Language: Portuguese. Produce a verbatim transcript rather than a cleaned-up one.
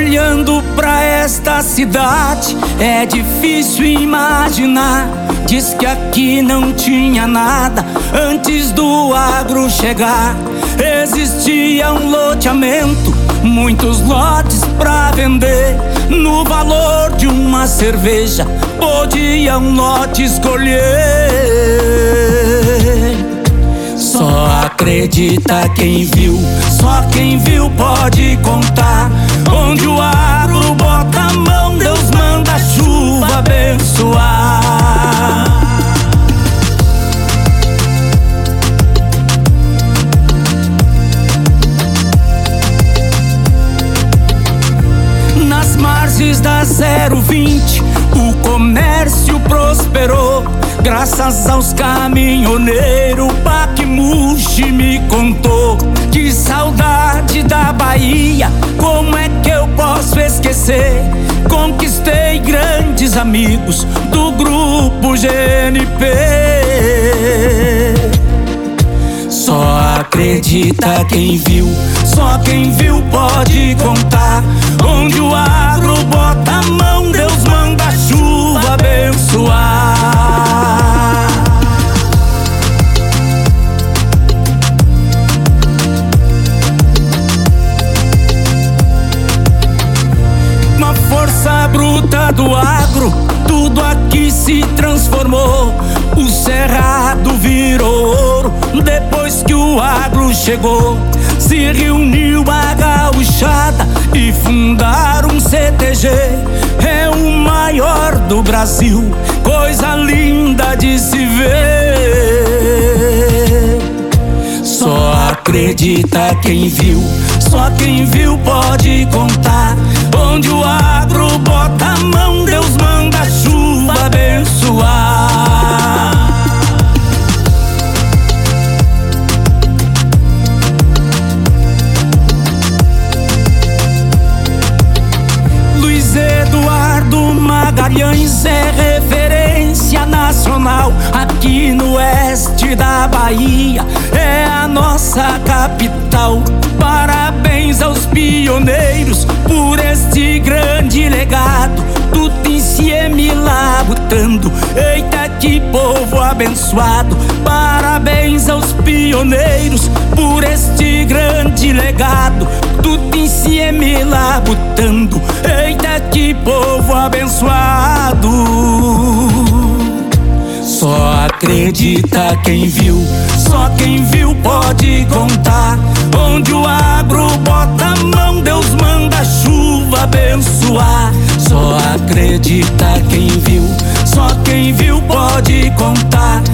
Olhando pra esta cidade, é difícil imaginar. Diz que aqui não tinha nada antes do agro chegar. Existia um loteamento, muitos lotes pra vender. No valor de uma cerveja, podia um lote escolher. Só acredita quem viu, só quem viu pode contar. Onde o agro bota a mão, Deus manda a chuva abençoar. Nas margens da zero vinte, o comércio prosperou. Graças aos caminhoneiros, Baquemuchi me contou. Que saudade da Bahia, como é que eu posso esquecer? Conquistei grandes amigos do grupo G N P. Só acredita quem viu, só quem viu pode contar. Onde o agro bota a mão, Deus manda a chuva abençoar. Força bruta do agro, tudo aqui se transformou. O cerrado virou ouro depois que o agro chegou. Se reuniu a gauchada e fundaram um C T G. É o maior do Brasil, coisa linda de se ver. Só acredita quem viu, só quem viu pode contar. Onde o agro bota a mão, Deus manda a chuva abençoar. Luiz Eduardo Magalhães é referência nacional. Aqui no oeste da Bahia é a nossa capital. Parabéns aos pioneiros por este grande legado. Tupiniciemi labutando, eita que povo abençoado. Parabéns aos pioneiros por este grande legado. Tupiniciemi labutando, eita que povo abençoado. Só acredita quem viu, só quem viu pode contar. Onde o agro bota a mão, Deus manda a chuva abençoar. Só acredita quem viu, só quem viu pode contar.